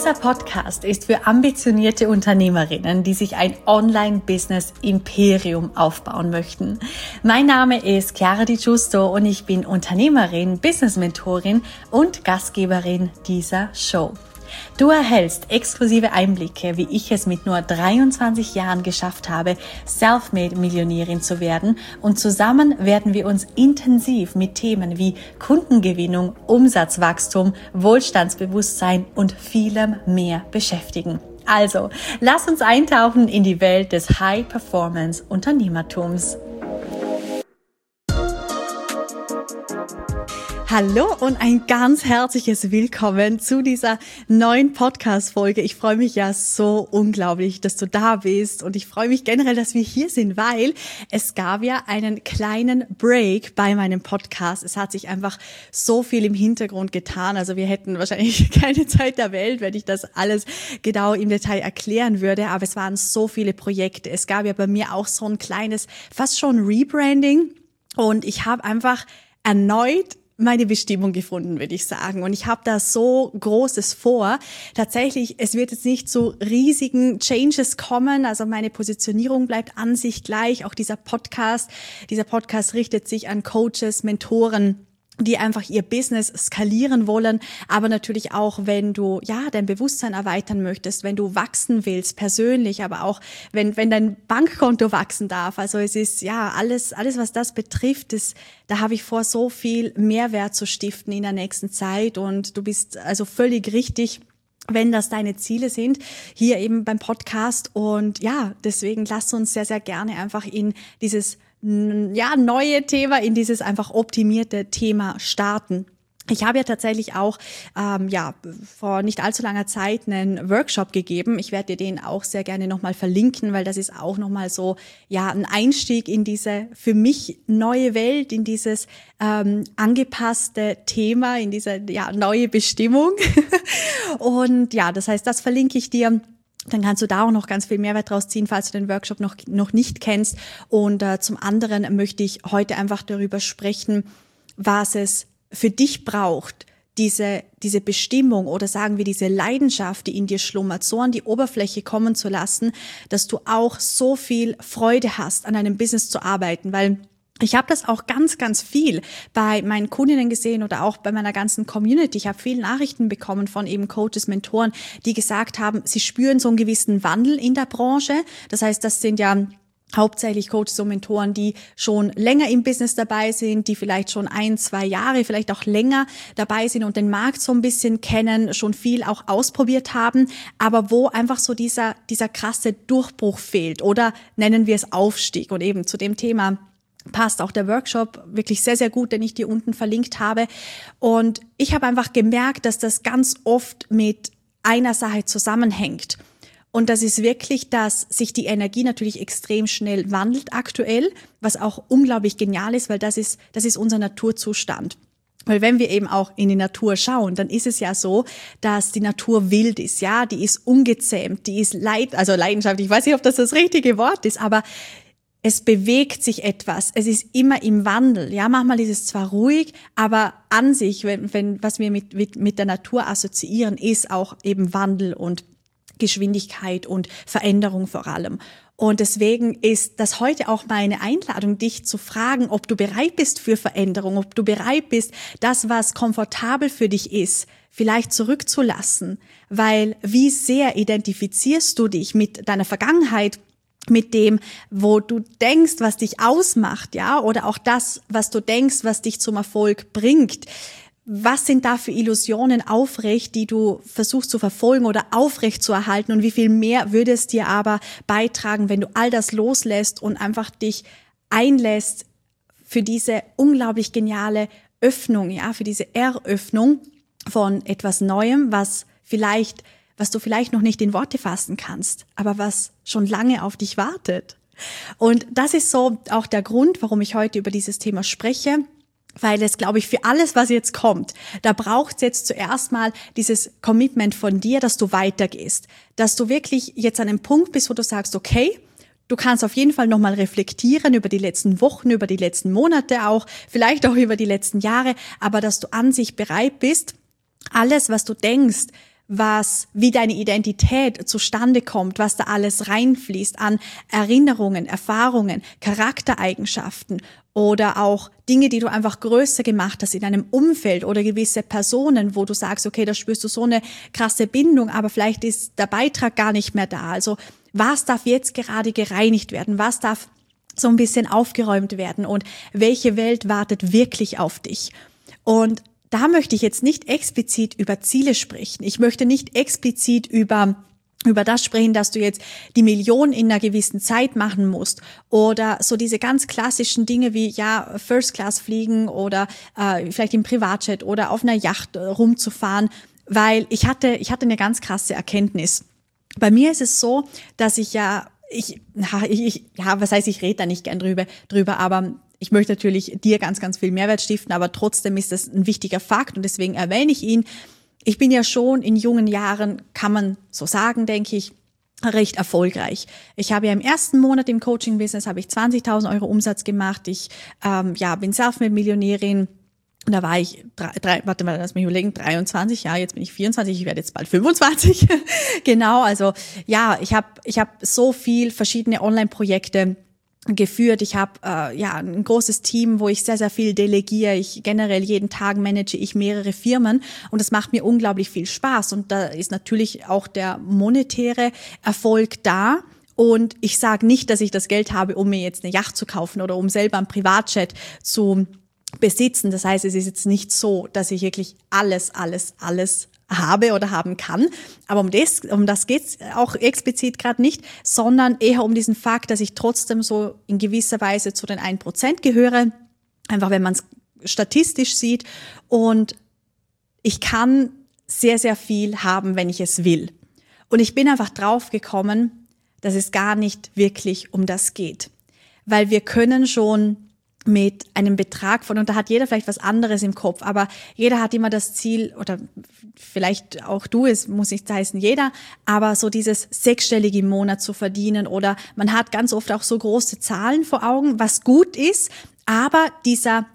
Dieser Podcast ist für ambitionierte Unternehmerinnen, die sich ein Online-Business-Imperium aufbauen möchten. Mein Name ist Chiara Di Giusto und ich bin Unternehmerin, Business-Mentorin und Gastgeberin dieser Show. Du erhältst exklusive Einblicke, wie ich es mit nur 23 Jahren geschafft habe, Selfmade-Millionärin zu werden, und zusammen werden wir uns intensiv mit Themen wie Kundengewinnung, Umsatzwachstum, Wohlstandsbewusstsein und vielem mehr beschäftigen. Also, lass uns eintauchen in die Welt des High-Performance-Unternehmertums. Hallo und ein ganz herzliches Willkommen zu dieser neuen Podcast-Folge. Ich freue mich ja so unglaublich, dass du da bist, und ich freue mich generell, dass wir hier sind, weil es gab ja einen kleinen Break bei meinem Podcast. Es hat sich einfach so viel im Hintergrund getan. Also wir hätten wahrscheinlich keine Zeit der Welt, wenn ich das alles genau im Detail erklären würde, aber es waren so viele Projekte. Es gab ja bei mir auch so ein kleines, fast schon Rebranding, und ich habe einfach erneut meine Bestimmung gefunden, würde ich sagen. Und ich habe da so Großes vor. Tatsächlich, es wird jetzt nicht zu riesigen Changes kommen. Also meine Positionierung bleibt an sich gleich. Auch dieser Podcast richtet sich an Coaches, Mentoren, die einfach ihr Business skalieren wollen, aber natürlich auch, wenn du dein Bewusstsein erweitern möchtest, wenn du wachsen willst persönlich, aber auch wenn dein Bankkonto wachsen darf. Also es ist alles was das betrifft, da habe ich vor, so viel Mehrwert zu stiften in der nächsten Zeit, und du bist also völlig richtig, wenn das deine Ziele sind, hier eben beim Podcast. Und deswegen lass uns sehr, sehr gerne einfach in dieses neue Thema, in dieses einfach optimierte Thema starten. Ich habe ja tatsächlich auch vor nicht allzu langer Zeit einen Workshop gegeben. Ich werde dir den auch sehr gerne nochmal verlinken, weil das ist auch nochmal so ein Einstieg in diese für mich neue Welt, in dieses angepasste Thema, in diese neue Bestimmung. Und das heißt, das verlinke ich dir. Dann kannst du da auch noch ganz viel Mehrwert draus ziehen, falls du den Workshop noch nicht kennst. Und zum anderen möchte ich heute einfach darüber sprechen, was es für dich braucht, diese Bestimmung oder sagen wir diese Leidenschaft, die in dir schlummert, so an die Oberfläche kommen zu lassen, dass du auch so viel Freude hast, an einem Business zu arbeiten, weil ich habe das auch ganz, ganz viel bei meinen Kundinnen gesehen oder auch bei meiner ganzen Community. Ich habe viele Nachrichten bekommen von eben Coaches, Mentoren, die gesagt haben, sie spüren so einen gewissen Wandel in der Branche. Das heißt, das sind ja hauptsächlich Coaches und Mentoren, die schon länger im Business dabei sind, die vielleicht schon 1-2 Jahre, vielleicht auch länger dabei sind und den Markt so ein bisschen kennen, schon viel auch ausprobiert haben, aber wo einfach so dieser krasse Durchbruch fehlt, oder nennen wir es Aufstieg. Und eben zu dem Thema passt auch der Workshop wirklich sehr, sehr gut, den ich dir unten verlinkt habe. Und ich habe einfach gemerkt, dass das ganz oft mit einer Sache zusammenhängt. Und das ist wirklich, dass sich die Energie natürlich extrem schnell wandelt aktuell, was auch unglaublich genial ist, weil das ist unser Naturzustand. Weil wenn wir eben auch in die Natur schauen, dann ist es ja so, dass die Natur wild ist, die ist ungezähmt, die ist leidenschaftlich. Ich weiß nicht, ob das richtige Wort ist, aber es bewegt sich etwas, es ist immer im Wandel. Manchmal ist es zwar ruhig, aber an sich, was wir mit der Natur assoziieren, ist auch eben Wandel und Geschwindigkeit und Veränderung vor allem. Und deswegen ist das heute auch meine Einladung, dich zu fragen, ob du bereit bist für Veränderung, ob du bereit bist, das, was komfortabel für dich ist, vielleicht zurückzulassen. Weil wie sehr identifizierst du dich mit deiner Vergangenheit, mit dem, wo du denkst, was dich ausmacht, oder auch das, was du denkst, was dich zum Erfolg bringt. Was sind da für Illusionen aufrecht, die du versuchst zu verfolgen oder aufrecht zu erhalten, und wie viel mehr würde es dir aber beitragen, wenn du all das loslässt und einfach dich einlässt für diese unglaublich geniale Öffnung, für diese Eröffnung von etwas Neuem, was du vielleicht noch nicht in Worte fassen kannst, aber was schon lange auf dich wartet. Und das ist so auch der Grund, warum ich heute über dieses Thema spreche, weil es, glaube ich, für alles, was jetzt kommt, da braucht es jetzt zuerst mal dieses Commitment von dir, dass du weitergehst, dass du wirklich jetzt an einem Punkt bist, wo du sagst, okay, du kannst auf jeden Fall nochmal reflektieren über die letzten Wochen, über die letzten Monate auch, vielleicht auch über die letzten Jahre, aber dass du an sich bereit bist, alles, was du denkst, wie deine Identität zustande kommt, was da alles reinfließt an Erinnerungen, Erfahrungen, Charaktereigenschaften oder auch Dinge, die du einfach größer gemacht hast in deinem Umfeld oder gewisse Personen, wo du sagst, okay, da spürst du so eine krasse Bindung, aber vielleicht ist der Beitrag gar nicht mehr da. Also was darf jetzt gerade gereinigt werden? Was darf so ein bisschen aufgeräumt werden? Und welche Welt wartet wirklich auf dich? Und da möchte ich jetzt nicht explizit über Ziele sprechen. Ich möchte nicht explizit über das sprechen, dass du jetzt die Million in einer gewissen Zeit machen musst oder so diese ganz klassischen Dinge wie First Class fliegen oder vielleicht im Privatjet oder auf einer Yacht rumzufahren, weil ich hatte eine ganz krasse Erkenntnis. Bei mir ist es so, dass ich was heißt, ich rede da nicht gern drüber, aber ich möchte natürlich dir ganz, ganz viel Mehrwert stiften, aber trotzdem ist das ein wichtiger Fakt und deswegen erwähne ich ihn. Ich bin ja schon in jungen Jahren, kann man so sagen, denke ich, recht erfolgreich. Ich habe ja im ersten Monat im Coaching-Business habe ich 20.000 Euro Umsatz gemacht. Ich bin Selfmade-Millionärin. Und da war ich, lass mich überlegen, 23, ja, jetzt bin ich 24, ich werde jetzt bald 25. Genau, also ja, ich hab so viel verschiedene Online-Projekte geführt. Ich habe ein großes Team, wo ich sehr, sehr viel delegiere. Generell jeden Tag manage ich mehrere Firmen und das macht mir unglaublich viel Spaß. Und da ist natürlich auch der monetäre Erfolg da. Und ich sage nicht, dass ich das Geld habe, um mir jetzt eine Yacht zu kaufen oder um selber einen Privatjet zu besitzen. Das heißt, es ist jetzt nicht so, dass ich wirklich alles habe oder haben kann. Aber um das geht's auch explizit gerade nicht, sondern eher um diesen Fakt, dass ich trotzdem so in gewisser Weise zu den 1% gehöre. Einfach, wenn man es statistisch sieht. Und ich kann sehr, sehr viel haben, wenn ich es will. Und ich bin einfach drauf gekommen, dass es gar nicht wirklich um das geht. Weil wir können schon mit einem Betrag und da hat jeder vielleicht was anderes im Kopf, aber jeder hat immer das Ziel, oder vielleicht auch du, es muss nicht heißen jeder, aber so dieses sechsstellige im Monat zu verdienen oder man hat ganz oft auch so große Zahlen vor Augen, was gut ist, aber diese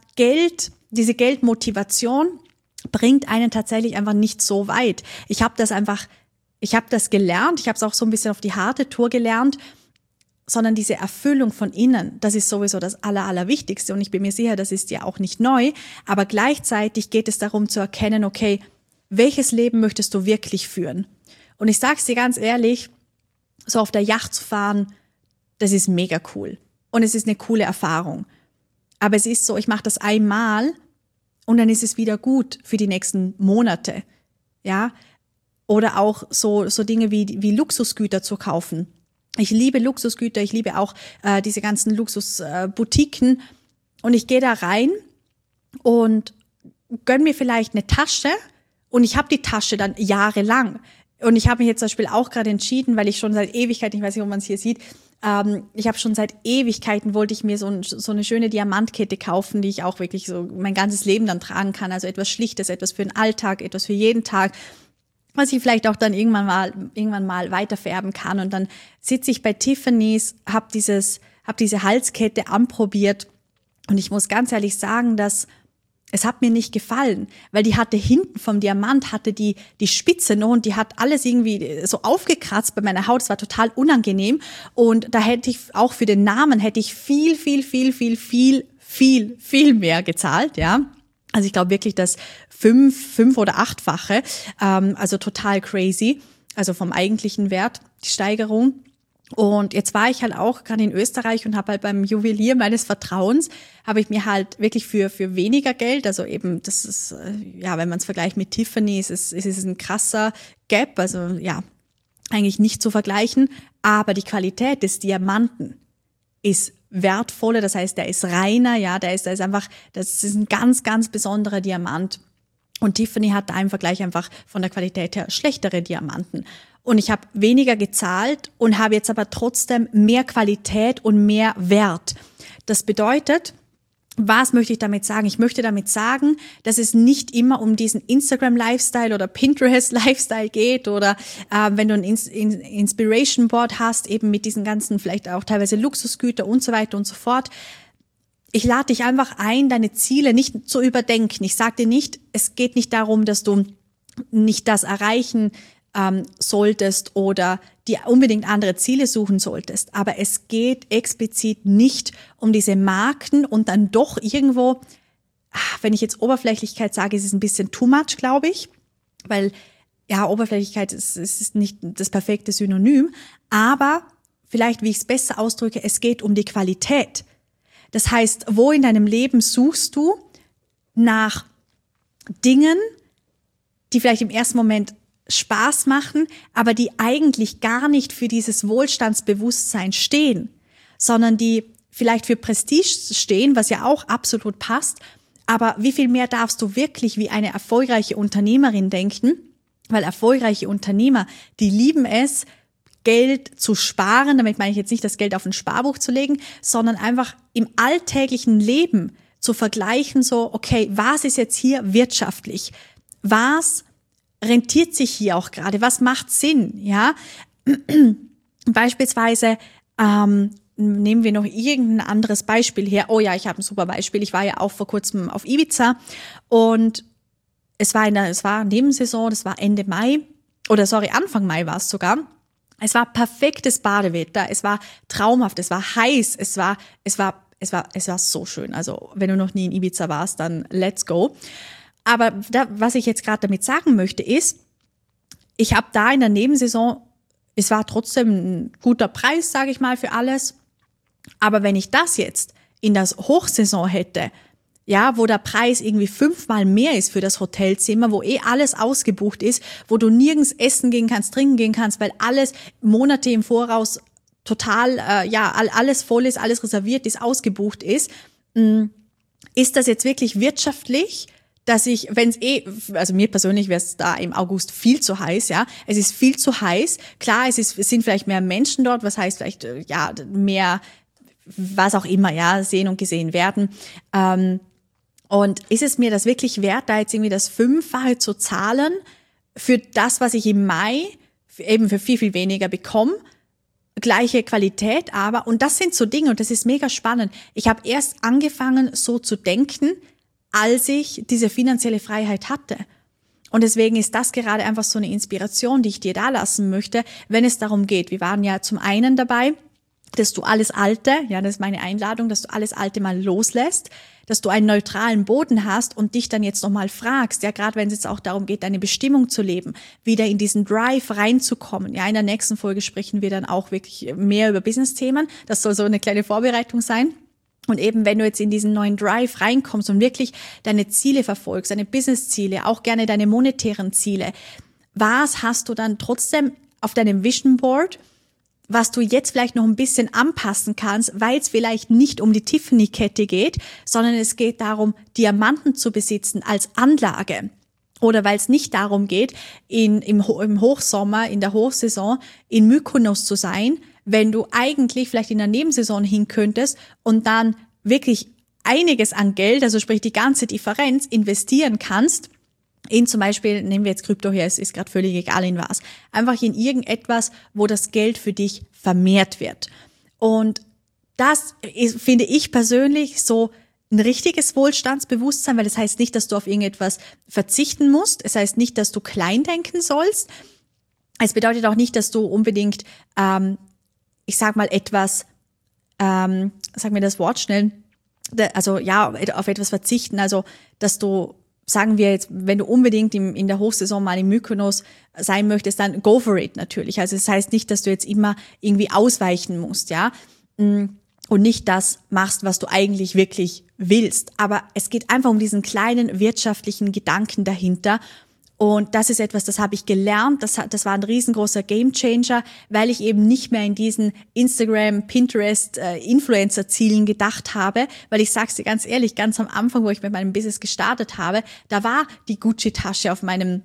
Geldmotivation bringt einen tatsächlich einfach nicht so weit. Ich habe das gelernt, ich habe es auch so ein bisschen auf die harte Tour gelernt, sondern diese Erfüllung von innen, das ist sowieso das Allerwichtigste. Und ich bin mir sicher, das ist ja auch nicht neu. Aber gleichzeitig geht es darum zu erkennen, okay, welches Leben möchtest du wirklich führen? Und ich sag's dir ganz ehrlich, so auf der Yacht zu fahren, das ist mega cool. Und es ist eine coole Erfahrung. Aber es ist so, ich mache das einmal und dann ist es wieder gut für die nächsten Monate. Ja? Oder auch so Dinge wie Luxusgüter zu kaufen. Ich liebe Luxusgüter, ich liebe auch diese ganzen Luxusboutiquen und ich gehe da rein und gönn mir vielleicht eine Tasche und ich habe die Tasche dann jahrelang. Und ich habe mich jetzt zum Beispiel auch gerade entschieden, weil ich schon seit Ewigkeiten, ich weiß nicht, ob man es hier sieht, ich habe schon seit Ewigkeiten, wollte ich mir so eine schöne Diamantkette kaufen, die ich auch wirklich so mein ganzes Leben dann tragen kann. Also etwas Schlichtes, etwas für den Alltag, etwas für jeden Tag, was ich vielleicht auch dann irgendwann mal weiterfärben kann. Und dann sitze ich bei Tiffany's, hab diese Halskette anprobiert und ich muss ganz ehrlich sagen, dass es hat mir nicht gefallen, weil die hatte hinten vom Diamant die Spitze noch und die hat alles irgendwie so aufgekratzt bei meiner Haut. Es war total unangenehm und da hätte ich auch für den Namen viel mehr gezahlt, ja. Also ich glaube wirklich das 5 oder 8-fache, also total crazy, also vom eigentlichen Wert, die Steigerung. Und jetzt war ich halt auch gerade in Österreich und habe halt beim Juwelier meines Vertrauens, habe ich mir halt wirklich für weniger Geld, also eben, das ist, wenn man es vergleicht mit Tiffany, ist es ein krasser Gap, also ja, eigentlich nicht zu vergleichen, aber die Qualität des Diamanten ist wertvoller, das heißt, der ist reiner, ja, das ist ein ganz, ganz besonderer Diamant. Und Tiffany hat da im Vergleich einfach von der Qualität her schlechtere Diamanten. Und ich habe weniger gezahlt und habe jetzt aber trotzdem mehr Qualität und mehr Wert. Das bedeutet, was möchte ich damit sagen? Ich möchte damit sagen, dass es nicht immer um diesen Instagram-Lifestyle oder Pinterest-Lifestyle geht oder wenn du ein Inspiration-Board hast, eben mit diesen ganzen vielleicht auch teilweise Luxusgüter und so weiter und so fort. Ich lade dich einfach ein, deine Ziele nicht zu überdenken. Ich sage dir nicht, es geht nicht darum, dass du nicht das erreichen solltest oder dir unbedingt andere Ziele suchen solltest. Aber es geht explizit nicht um diese Marken und dann doch irgendwo, wenn ich jetzt Oberflächlichkeit sage, ist es ein bisschen too much, glaube ich, weil ja, Oberflächlichkeit ist nicht das perfekte Synonym, aber vielleicht, wie ich es besser ausdrücke, es geht um die Qualität. Das heißt, wo in deinem Leben suchst du nach Dingen, die vielleicht im ersten Moment Spaß machen, aber die eigentlich gar nicht für dieses Wohlstandsbewusstsein stehen, sondern die vielleicht für Prestige stehen, was ja auch absolut passt. Aber wie viel mehr darfst du wirklich wie eine erfolgreiche Unternehmerin denken? Weil erfolgreiche Unternehmer, die lieben es, Geld zu sparen. Damit meine ich jetzt nicht, das Geld auf ein Sparbuch zu legen, sondern einfach im alltäglichen Leben zu vergleichen, so, okay, was ist jetzt hier wirtschaftlich? Was rentiert sich hier auch gerade? Was macht Sinn? Ja, beispielsweise nehmen wir noch irgendein anderes Beispiel her. Oh ja, ich habe ein super Beispiel. Ich war ja auch vor kurzem auf Ibiza und es war Nebensaison, das war Ende Mai Anfang Mai war es sogar. Es war perfektes Badewetter. Es war traumhaft. Es war heiß. Es war so schön. Also wenn du noch nie in Ibiza warst, dann let's go. Aber was ich jetzt gerade damit sagen möchte, ist, ich habe da in der Nebensaison, es war trotzdem ein guter Preis, sage ich mal, für alles. Aber wenn ich das jetzt in das Hochsaison hätte, ja, wo der Preis irgendwie 5-mal mehr ist für das Hotelzimmer, wo alles ausgebucht ist, wo du nirgends essen gehen kannst, trinken gehen kannst, weil alles Monate im Voraus total, alles voll ist, alles reserviert ist, ausgebucht ist, ist das jetzt wirklich wirtschaftlich, dass ich, also mir persönlich wäre es da im August viel zu heiß, ja. Es ist viel zu heiß. Klar, es sind vielleicht mehr Menschen dort, was heißt vielleicht, mehr, was auch immer, ja, sehen und gesehen werden. Und ist es mir das wirklich wert, da jetzt irgendwie das 5-fache zu zahlen für das, was ich im Mai eben für viel, viel weniger bekomme? Gleiche Qualität, aber, und das sind so Dinge, und das ist mega spannend. Ich habe erst angefangen, so zu denken, als ich diese finanzielle Freiheit hatte. Und deswegen ist das gerade einfach so eine Inspiration, die ich dir da lassen möchte, wenn es darum geht. Wir waren ja zum einen dabei, dass du alles Alte, ja, das ist meine Einladung, dass du alles Alte mal loslässt, dass du einen neutralen Boden hast und dich dann jetzt nochmal fragst, ja, gerade wenn es jetzt auch darum geht, deine Bestimmung zu leben, wieder in diesen Drive reinzukommen. Ja, in der nächsten Folge sprechen wir dann auch wirklich mehr über Business-Themen. Das soll so eine kleine Vorbereitung sein. Und eben, wenn du jetzt in diesen neuen Drive reinkommst und wirklich deine Ziele verfolgst, deine Business-Ziele, auch gerne deine monetären Ziele, was hast du dann trotzdem auf deinem Vision Board, was du jetzt vielleicht noch ein bisschen anpassen kannst, weil es vielleicht nicht um die Tiffany-Kette geht, sondern es geht darum, Diamanten zu besitzen als Anlage. Oder weil es nicht darum geht, im Hochsommer, in der Hochsaison in Mykonos zu sein, wenn du eigentlich vielleicht in der Nebensaison hin könntest und dann wirklich einiges an Geld, also sprich die ganze Differenz, investieren kannst, in zum Beispiel, nehmen wir jetzt Krypto her, es ist gerade völlig egal in was, einfach in irgendetwas, wo das Geld für dich vermehrt wird. Und das ist, finde ich persönlich, so ein richtiges Wohlstandsbewusstsein, weil das heißt nicht, dass du auf irgendetwas verzichten musst. Es heißt nicht, dass du klein denken sollst. Es bedeutet auch nicht, dass du unbedingt, ich sag mal etwas, sag mir das Wort schnell, also ja, auf etwas verzichten, also dass du, sagen wir jetzt, wenn du unbedingt in der Hochsaison mal in Mykonos sein möchtest, dann go for it natürlich. Also das heißt nicht, dass du jetzt immer irgendwie ausweichen musst, ja, und nicht das machst, was du eigentlich wirklich willst. Aber es geht einfach um diesen kleinen wirtschaftlichen Gedanken dahinter. Und das ist etwas, das habe ich gelernt. Das war ein riesengroßer Gamechanger, weil ich eben nicht mehr in diesen Instagram, Pinterest, Influencer-Zielen gedacht habe. Weil ich sag's dir ganz ehrlich, ganz am Anfang, wo ich mit meinem Business gestartet habe, da war die Gucci-Tasche auf meinem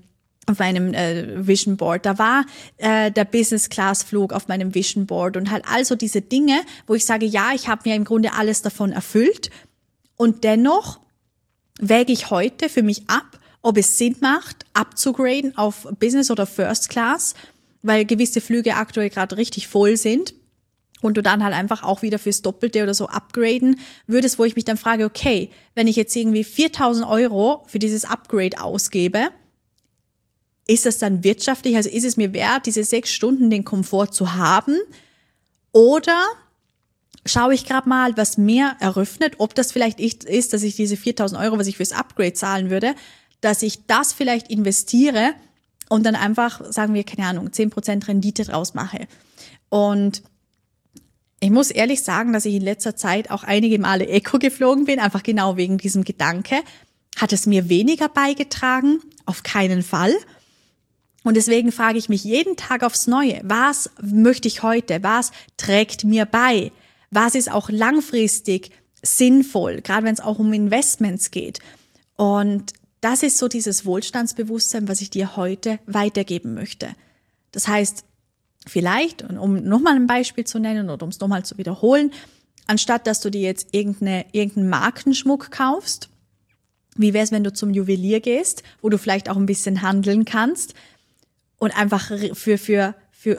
Vision Board, da war der Business-Class-Flug auf meinem Vision Board und halt also diese Dinge, wo ich sage, ja, ich habe mir im Grunde alles davon erfüllt. Und dennoch wäge ich heute für mich ab, ob es Sinn macht, abzugraden auf Business oder First Class, weil gewisse Flüge aktuell gerade richtig voll sind und du dann halt einfach auch wieder fürs Doppelte oder so upgraden würdest, wo ich mich dann frage, okay, wenn ich jetzt irgendwie 4.000 € für dieses Upgrade ausgebe, ist es dann wirtschaftlich? Also ist es mir wert, diese 6 Stunden den Komfort zu haben? Oder schaue ich gerade mal, was mir eröffnet, ob das vielleicht ist, dass ich diese 4.000 Euro, was ich fürs Upgrade zahlen würde, dass ich das vielleicht investiere und dann einfach, sagen wir, keine Ahnung, 10% Rendite draus mache. Und ich muss ehrlich sagen, dass ich in letzter Zeit auch einige Male Eco geflogen bin, einfach genau wegen diesem Gedanke. Hat es mir weniger beigetragen? Auf keinen Fall. Und deswegen frage ich mich jeden Tag aufs Neue, was möchte ich heute? Was trägt mir bei? Was ist auch langfristig sinnvoll, gerade wenn es auch um Investments geht? Und das ist so dieses Wohlstandsbewusstsein, was ich dir heute weitergeben möchte. Das heißt, vielleicht, um nochmal ein Beispiel zu nennen oder um es nochmal zu wiederholen, anstatt dass du dir jetzt irgendeinen Markenschmuck kaufst, wie wäre es, wenn du zum Juwelier gehst, wo du vielleicht auch ein bisschen handeln kannst und einfach für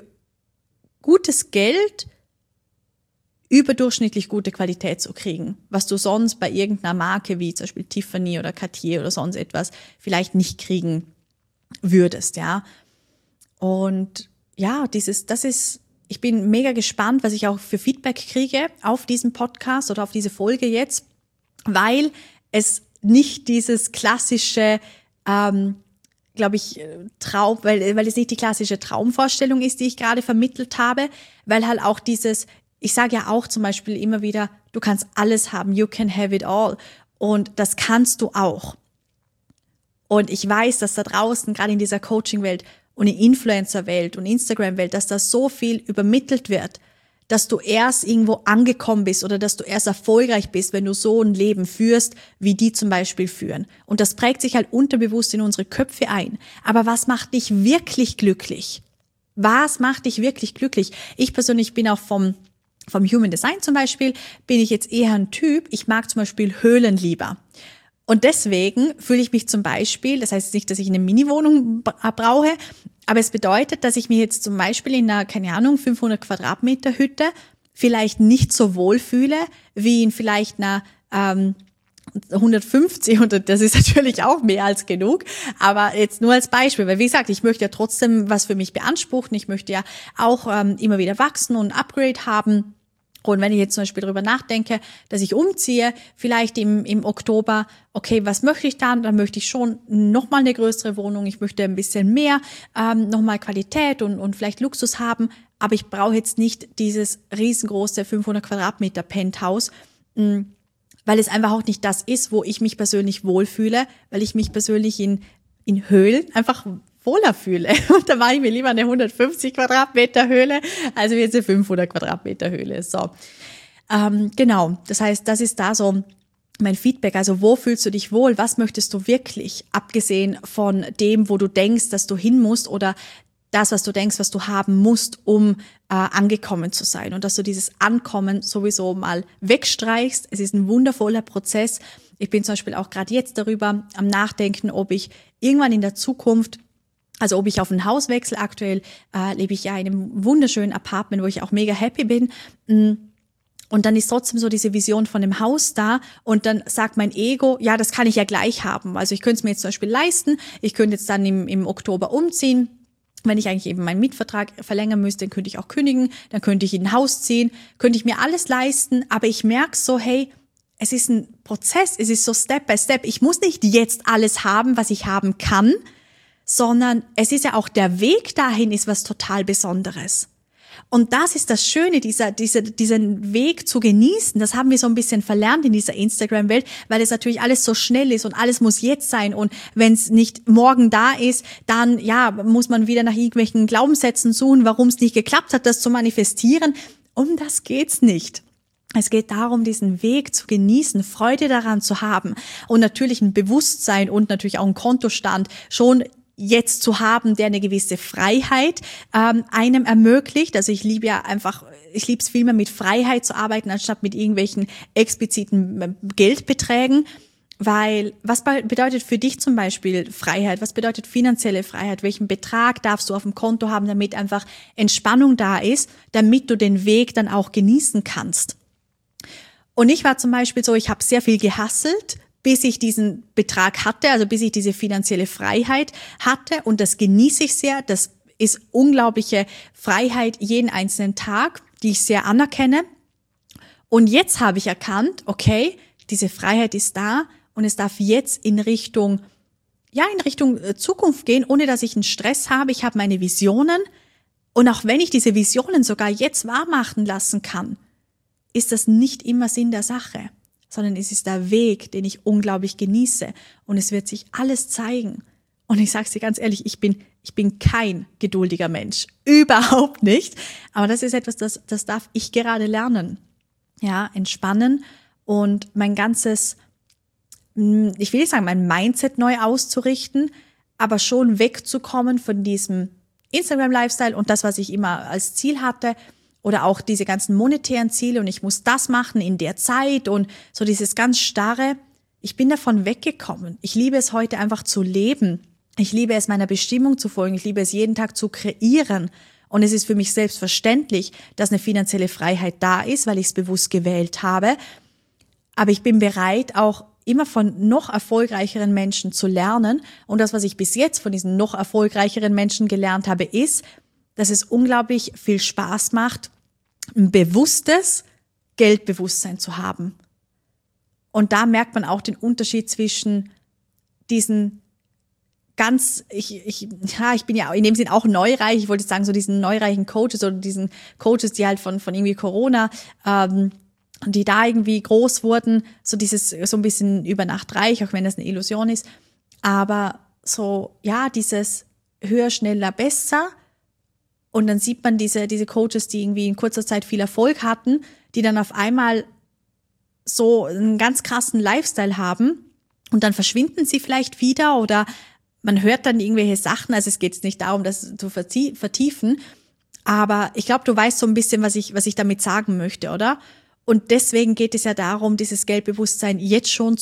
gutes Geld überdurchschnittlich gute Qualität zu kriegen, was du sonst bei irgendeiner Marke wie zum Beispiel Tiffany oder Cartier oder sonst etwas vielleicht nicht kriegen würdest, ja. Und ja, ich bin mega gespannt, was ich auch für Feedback kriege auf diesen Podcast oder auf diese Folge jetzt, weil es nicht dieses klassische, glaube ich, weil es nicht die klassische Traumvorstellung ist, die ich gerade vermittelt habe, weil halt auch ich sage ja auch zum Beispiel immer wieder, du kannst alles haben, you can have it all. Und das kannst du auch. Und ich weiß, dass da draußen, gerade in dieser Coaching-Welt und in Influencer-Welt und Instagram-Welt, dass da so viel übermittelt wird, dass du erst irgendwo angekommen bist oder dass du erst erfolgreich bist, wenn du so ein Leben führst, wie die zum Beispiel führen. Und das prägt sich halt unterbewusst in unsere Köpfe ein. Aber was macht dich wirklich glücklich? Was macht dich wirklich glücklich? Ich persönlich bin auch vom Human Design zum Beispiel, bin ich jetzt eher ein Typ, ich mag zum Beispiel Höhlen lieber. Und deswegen fühle ich mich zum Beispiel, das heißt nicht, dass ich eine Mini-Wohnung brauche, aber es bedeutet, dass ich mir jetzt zum Beispiel in einer, keine Ahnung, 500 Quadratmeter Hütte vielleicht nicht so wohl fühle, wie in vielleicht einer 150, und das ist natürlich auch mehr als genug, aber jetzt nur als Beispiel, weil wie gesagt, ich möchte ja trotzdem was für mich beanspruchen, ich möchte ja auch immer wieder wachsen und ein Upgrade haben. Und wenn ich jetzt zum Beispiel darüber nachdenke, dass ich umziehe, vielleicht im Oktober, okay, was möchte ich dann? Dann möchte ich schon nochmal eine größere Wohnung, ich möchte ein bisschen mehr, nochmal Qualität und vielleicht Luxus haben, aber ich brauche jetzt nicht dieses riesengroße 500 Quadratmeter Penthouse, weil es einfach auch nicht das ist, wo ich mich persönlich wohlfühle, weil ich mich persönlich in Höhlen einfach wohler fühle. Und da mache ich mir lieber eine 150 Quadratmeter Höhle, als jetzt eine 500 Quadratmeter Höhle. So, genau. Das heißt, das ist da so mein Feedback. Also wo fühlst du dich wohl? Was möchtest du wirklich? Abgesehen von dem, wo du denkst, dass du hin musst oder das, was du denkst, was du haben musst, um angekommen zu sein. Und dass du dieses Ankommen sowieso mal wegstreichst. Es ist ein wundervoller Prozess. Ich bin zum Beispiel auch gerade jetzt darüber am Nachdenken, ob ich irgendwann in der Zukunft, also ob ich auf ein Haus wechsle. Aktuell lebe ich ja in einem wunderschönen Apartment, wo ich auch mega happy bin. Und dann ist trotzdem so diese Vision von dem Haus da und dann sagt mein Ego, ja, das kann ich ja gleich haben. Also ich könnte es mir jetzt zum Beispiel leisten, ich könnte jetzt dann im Oktober umziehen. Wenn ich eigentlich eben meinen Mietvertrag verlängern müsste, dann könnte ich auch kündigen, dann könnte ich in ein Haus ziehen, könnte ich mir alles leisten. Aber ich merke so, hey, es ist ein Prozess, es ist so Step by Step. Ich muss nicht jetzt alles haben, was ich haben kann, sondern es ist ja auch der Weg dahin ist was total Besonderes. Und das ist das Schöne, diesen Weg zu genießen. Das haben wir so ein bisschen verlernt in dieser Instagram-Welt, weil es natürlich alles so schnell ist und alles muss jetzt sein. Und wenn es nicht morgen da ist, dann ja muss man wieder nach irgendwelchen Glaubenssätzen suchen, warum es nicht geklappt hat, das zu manifestieren. Um das geht's nicht. Es geht darum, diesen Weg zu genießen, Freude daran zu haben und natürlich ein Bewusstsein und natürlich auch ein Kontostand schon jetzt zu haben, der eine gewisse Freiheit einem ermöglicht. Also ich liebe es viel mehr mit Freiheit zu arbeiten, anstatt mit irgendwelchen expliziten Geldbeträgen. Weil, was bedeutet für dich zum Beispiel Freiheit? Was bedeutet finanzielle Freiheit? Welchen Betrag darfst du auf dem Konto haben, damit einfach Entspannung da ist, damit du den Weg dann auch genießen kannst? Und ich war zum Beispiel so, ich habe sehr viel gehustelt, bis ich diesen Betrag hatte, also bis ich diese finanzielle Freiheit hatte. Und das genieße ich sehr. Das ist unglaubliche Freiheit jeden einzelnen Tag, die ich sehr anerkenne. Und jetzt habe ich erkannt, okay, diese Freiheit ist da und es darf jetzt in Richtung Zukunft gehen, ohne dass ich einen Stress habe. Ich habe meine Visionen. Und auch wenn ich diese Visionen sogar jetzt wahr machen lassen kann, ist das nicht immer Sinn der Sache, sondern es ist der Weg, den ich unglaublich genieße. Und es wird sich alles zeigen. Und ich sage es dir ganz ehrlich, ich bin kein geduldiger Mensch. Überhaupt nicht. Aber das ist etwas, das darf ich gerade lernen. Ja, entspannen und mein ganzes, ich will nicht sagen, mein Mindset neu auszurichten, aber schon wegzukommen von diesem Instagram-Lifestyle und das, was ich immer als Ziel hatte, oder auch diese ganzen monetären Ziele und ich muss das machen in der Zeit und so dieses ganz starre. Ich bin davon weggekommen. Ich liebe es heute einfach zu leben. Ich liebe es, meiner Bestimmung zu folgen. Ich liebe es, jeden Tag zu kreieren. Und es ist für mich selbstverständlich, dass eine finanzielle Freiheit da ist, weil ich es bewusst gewählt habe. Aber ich bin bereit, auch immer von noch erfolgreicheren Menschen zu lernen. Und das, was ich bis jetzt von diesen noch erfolgreicheren Menschen gelernt habe, ist, dass es unglaublich viel Spaß macht, ein bewusstes Geldbewusstsein zu haben. Und da merkt man auch den Unterschied zwischen diesen ich bin ja in dem Sinn auch neureich, ich wollte sagen, so diesen neureichen Coaches oder diesen Coaches, die halt von irgendwie Corona, die da irgendwie groß wurden, so ein bisschen über Nacht reich, auch wenn das eine Illusion ist, aber so, ja, dieses höher, schneller, besser. Und dann sieht man diese Coaches, die irgendwie in kurzer Zeit viel Erfolg hatten, die dann auf einmal so einen ganz krassen Lifestyle haben und dann verschwinden sie vielleicht wieder oder man hört dann irgendwelche Sachen, also es geht jetzt nicht darum, das zu vertiefen, aber ich glaube, du weißt so ein bisschen, was ich damit sagen möchte, oder? Und deswegen geht es ja darum, dieses Geldbewusstsein jetzt schon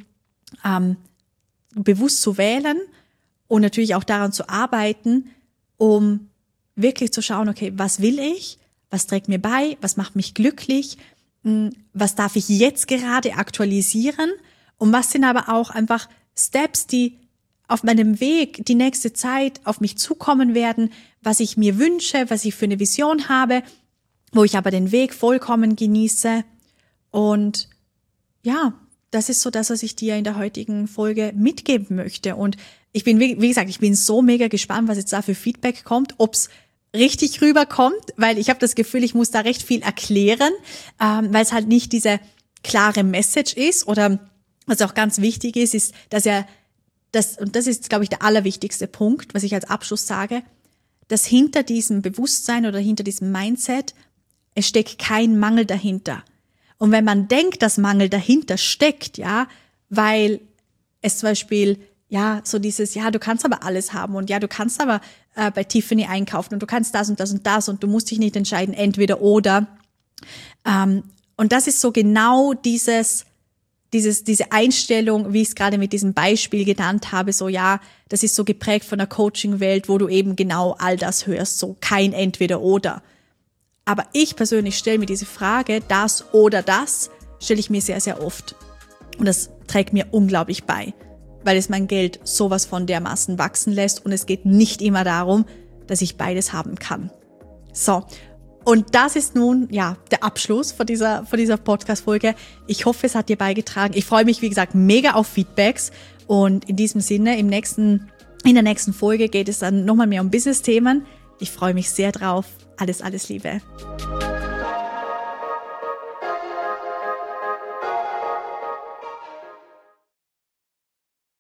bewusst zu wählen und natürlich auch daran zu arbeiten, um wirklich zu schauen, okay, was will ich, was trägt mir bei, was macht mich glücklich, was darf ich jetzt gerade aktualisieren und was sind aber auch einfach Steps, die auf meinem Weg die nächste Zeit auf mich zukommen werden, was ich mir wünsche, was ich für eine Vision habe, wo ich aber den Weg vollkommen genieße. Und ja, das ist so das, was ich dir in der heutigen Folge mitgeben möchte. Und ich bin, wie gesagt, ich bin so mega gespannt, was jetzt da für Feedback kommt, ob's richtig rüberkommt, weil ich habe das Gefühl, ich muss da recht viel erklären, weil es halt nicht diese klare Message ist oder was auch ganz wichtig ist, dass und das ist, glaube ich, der allerwichtigste Punkt, was ich als Abschluss sage, dass hinter diesem Bewusstsein oder hinter diesem Mindset, es steckt kein Mangel dahinter. Und wenn man denkt, dass Mangel dahinter steckt, ja, weil es zum Beispiel, ja, so dieses, ja, du kannst aber alles haben und ja, du kannst aber bei Tiffany einkaufen und du kannst das und das und das und du musst dich nicht entscheiden, entweder oder. Und das ist so genau diese Einstellung, wie ich es gerade mit diesem Beispiel genannt habe, so ja, das ist so geprägt von der Coaching-Welt, wo du eben genau all das hörst, so kein Entweder-Oder. Aber ich persönlich stelle mir diese Frage, das oder das, stelle ich mir sehr, sehr oft. Und das trägt mir unglaublich bei, weil es mein Geld sowas von dermaßen wachsen lässt und es geht nicht immer darum, dass ich beides haben kann. So. Und das ist nun, ja, der Abschluss von dieser Podcast-Folge. Ich hoffe, es hat dir beigetragen. Ich freue mich, wie gesagt, mega auf Feedbacks. Und in diesem Sinne, in der nächsten Folge geht es dann nochmal mehr um Business-Themen. Ich freue mich sehr drauf. Alles Liebe.